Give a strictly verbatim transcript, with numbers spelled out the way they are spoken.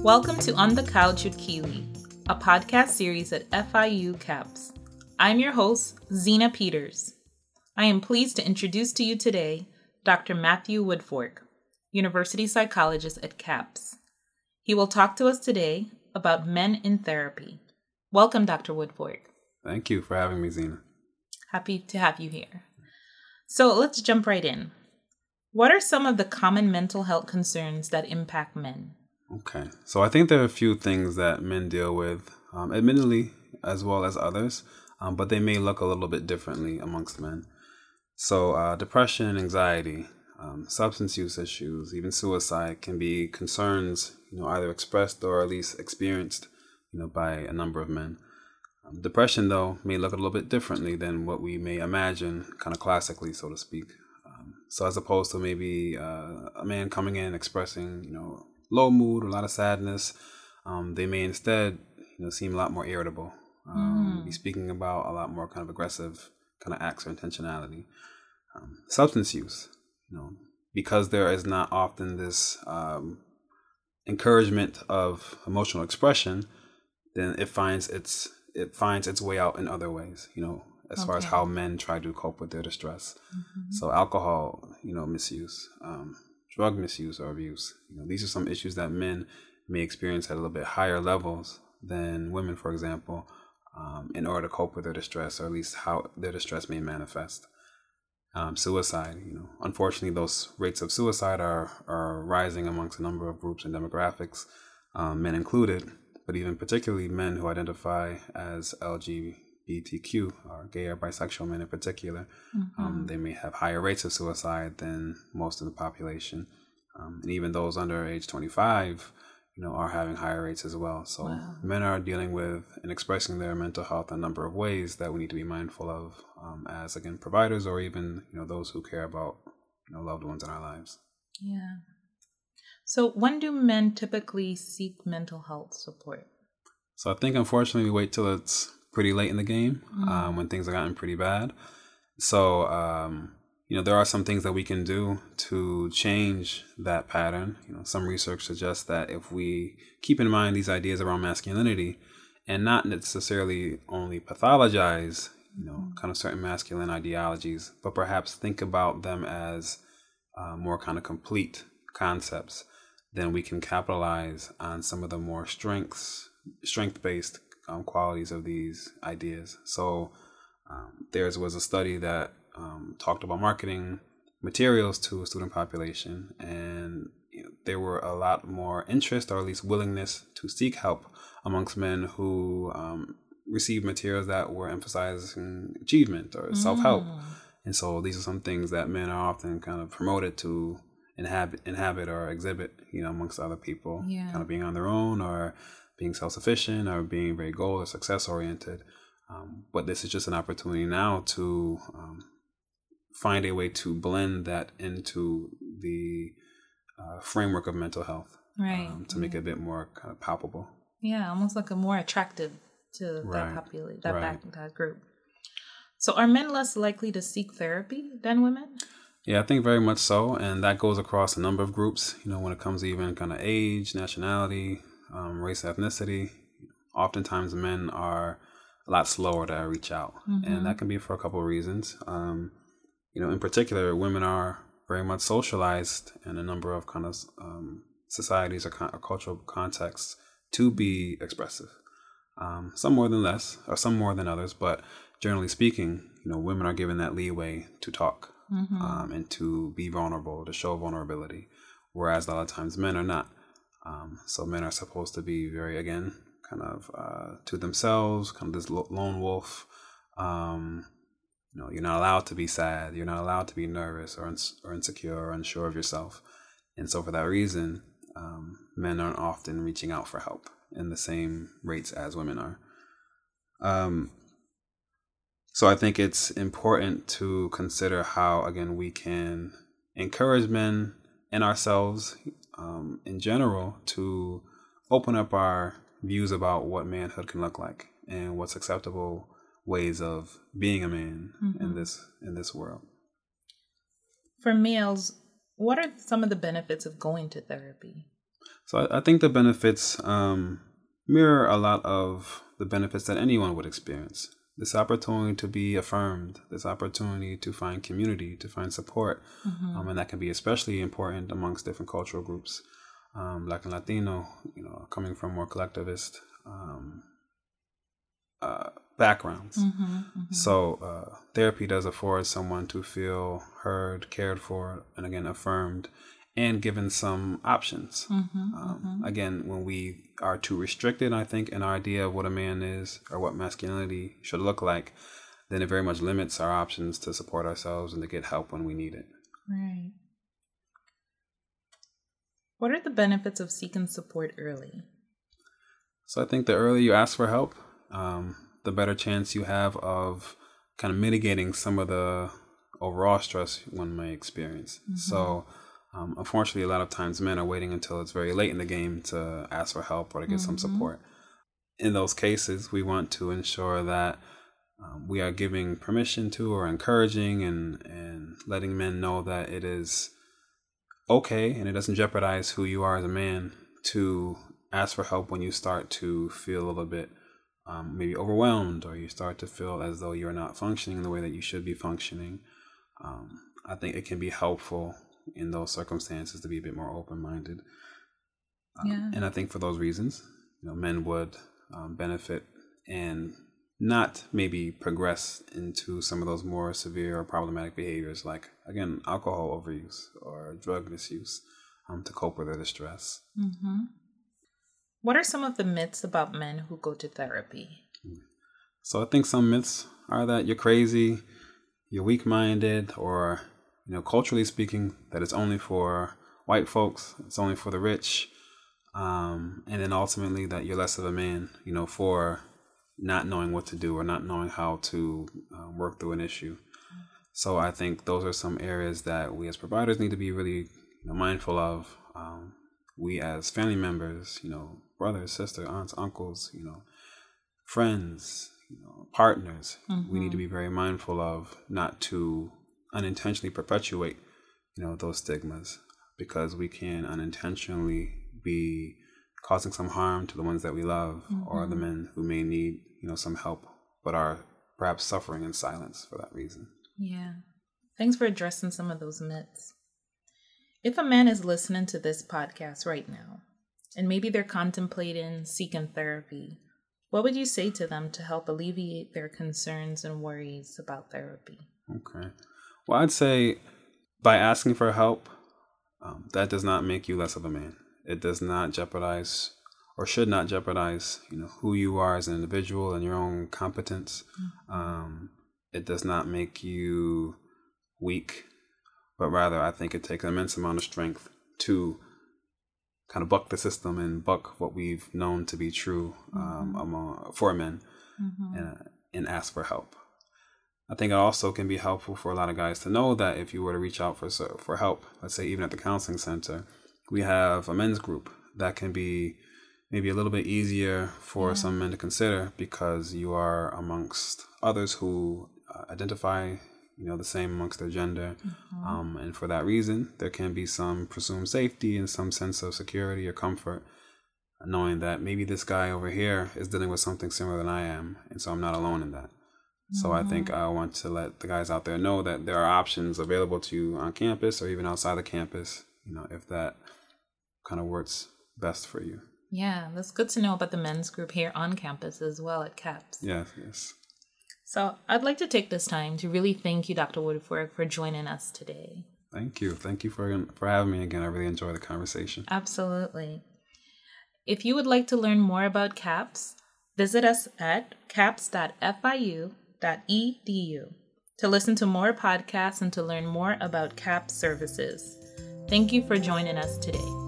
Welcome to On the Couch with Keely, a podcast series at F I U CAPS. I'm your host, Zena Peters. I am pleased to introduce to you today Doctor Matthew Woodfork, University Psychologist at CAPS. He will talk to us today about men in therapy. Welcome, Doctor Woodfork. Thank you for having me, Zena. Happy to have you here. So let's jump right in. What are some of the common mental health concerns that impact men? Okay, so I think there are a few things that men deal with, um, admittedly, as well as others, um, but they may look a little bit differently amongst men. So uh, depression, anxiety, um, substance use issues, even suicide can be concerns, you know, either expressed or at least experienced, you know, by a number of men. Um, depression, though, may look a little bit differently than what we may imagine, kind of classically, so to speak. Um, so as opposed to maybe uh, a man coming in expressing, you know, low mood, a lot of sadness, um, they may instead, you know, seem a lot more irritable, um, mm. be speaking about a lot more kind of aggressive kind of acts or intentionality. Um, substance use, you know, because there is not often this um, encouragement of emotional expression, then it finds its it finds its way out in other ways, you know, as okay. far as how men try to cope with their distress. Mm-hmm. So alcohol, you know, misuse, um, drug misuse or abuse. You know, these are some issues that men may experience at a little bit higher levels than women, for example, um, in order to cope with their distress, or at least how their distress may manifest. Um, suicide, you know, unfortunately, those rates of suicide are are rising amongst a number of groups and demographics, um, men included, but even particularly men who identify as L G B T Q, or gay or bisexual men in particular. Mm-hmm. Um, they may have higher rates of suicide than most of the population. Um, and even those under age twenty-five, you know, are having higher rates as well. So wow. men are dealing with and expressing their mental health in a number of ways that we need to be mindful of um, as, again, providers, or even, you know, those who care about, you know, loved ones in our lives. Yeah. So when do men typically seek mental health support? So I think, unfortunately, we wait till it's pretty late in the game, mm. um, when things have gotten pretty bad. So, um, you know, there are some things that we can do to change that pattern. You know, some research suggests that if we keep in mind these ideas around masculinity and not necessarily only pathologize, you know, kind of certain masculine ideologies, but perhaps think about them as uh, more kind of complete concepts, then we can capitalize on some of the more strengths, strength-based Um, qualities of these ideas. So um, there was a study that um, talked about marketing materials to a student population, and you know, there were a lot more interest, or at least willingness, to seek help amongst men who um, received materials that were emphasizing achievement or self-help. Mm. And so these are some things that men are often kind of promoted to inhabit, inhabit or exhibit, you know, amongst other people, yeah. kind of being on their own, or being self-sufficient, or being very goal or success-oriented. Um, but this is just an opportunity now to um, find a way to blend that into the uh, framework of mental health, right? Um, to yeah. make it a bit more kind of palpable. Yeah, almost like a more attractive to right. that population, that, right. back, that group. So are men less likely to seek therapy than women? Yeah, I think very much so. And that goes across a number of groups, you know, when it comes to even kind of age, nationality, Um, race, ethnicity. Oftentimes men are a lot slower to reach out, mm-hmm. and that can be for a couple of reasons. Um, you know, in particular, women are very much socialized in a number of kind of um, societies or, con- or cultural contexts to be expressive. Um, some more than less, or some more than others, but generally speaking, you know, women are given that leeway to talk, mm-hmm. um, and to be vulnerable, to show vulnerability, whereas a lot of times men are not. Um, so men are supposed to be very, again, kind of uh, to themselves, kind of this lone wolf. Um, you know, you're not allowed to be sad. You're not allowed to be nervous or, ins- or insecure or unsure of yourself. And so for that reason, um, men aren't often reaching out for help in the same rates as women are. Um, so I think it's important to consider how, again, we can encourage men and ourselves Um, in general, to open up our views about what manhood can look like and what's acceptable ways of being a man, mm-hmm. in this in this world. For males, what are some of the benefits of going to therapy? So I, I think the benefits um, mirror a lot of the benefits that anyone would experience. This opportunity to be affirmed, this opportunity to find community, to find support. Mm-hmm. Um, and that can be especially important amongst different cultural groups. Um, Black and Latino, you know, coming from more collectivist um, uh, backgrounds. Mm-hmm, mm-hmm. So uh, therapy does afford someone to feel heard, cared for, and again, affirmed, and given some options. Mm-hmm, um, mm-hmm. Again, when we are too restricted, I think, in our idea of what a man is or what masculinity should look like, then it very much limits our options to support ourselves and to get help when we need it. Right. What are the benefits of seeking support early? So I think the earlier you ask for help, um, the better chance you have of kind of mitigating some of the overall stress one may experience. Mm-hmm. So um, unfortunately, a lot of times men are waiting until it's very late in the game to ask for help or to get mm-hmm. some support. In those cases, we want to ensure that um, we are giving permission to or encouraging and, and letting men know that it is okay and it doesn't jeopardize who you are as a man to ask for help when you start to feel a little bit um, maybe overwhelmed, or you start to feel as though you're not functioning the way that you should be functioning. Um, I think it can be helpful in those circumstances to be a bit more open-minded. Um, yeah. And I think for those reasons, you know, men would um, benefit and not maybe progress into some of those more severe or problematic behaviors like, again, alcohol overuse or drug misuse um, to cope with their distress. Mm-hmm. What are some of the myths about men who go to therapy? So I think some myths are that you're crazy, you're weak-minded, or, you know, culturally speaking, that it's only for white folks, it's only for the rich, um, and then ultimately that you're less of a man, you know, for not knowing what to do or not knowing how to uh, work through an issue. So I think those are some areas that we as providers need to be really, you know, mindful of. Um, we as family members, you know, brothers, sisters, aunts, uncles, you know, friends, you know, partners, mm-hmm. we need to be very mindful of not to unintentionally perpetuate, you know, those stigmas, because we can unintentionally be causing some harm to the ones that we love, mm-hmm. or the men who may need, you know, some help, but are perhaps suffering in silence for that reason. Yeah. Thanks for addressing some of those myths. If a man is listening to this podcast right now, and maybe they're contemplating seeking therapy, what would you say to them to help alleviate their concerns and worries about therapy? Okay. Well, I'd say by asking for help, um, that does not make you less of a man. It does not jeopardize or should not jeopardize, you know, who you are as an individual and your own competence. Mm-hmm. Um, it does not make you weak, but rather I think it takes an immense amount of strength to kind of buck the system and buck what we've known to be true um, mm-hmm. among, for men, mm-hmm. and, and ask for help. I think it also can be helpful for a lot of guys to know that if you were to reach out for for help, let's say even at the counseling center, we have a men's group that can be maybe a little bit easier for yeah. some men to consider, because you are amongst others who uh, identify, you know, the same amongst their gender. Mm-hmm. Um, and for that reason, there can be some presumed safety and some sense of security or comfort, knowing that maybe this guy over here is dealing with something similar than I am, and so I'm not alone in that. Mm-hmm. So I think I want to let the guys out there know that there are options available to you on campus or even outside the campus, you know, if that kind of works best for you. Yeah, that's good to know about the men's group here on campus as well at CAPS. Yes, yes. So I'd like to take this time to really thank you, Doctor Woodfork, for joining us today. Thank you. Thank you for, for having me again. I really enjoyed the conversation. Absolutely. If you would like to learn more about CAPS, visit us at caps dot f i u dot e d u to listen to more podcasts and to learn more about CAPS services. Thank you for joining us today.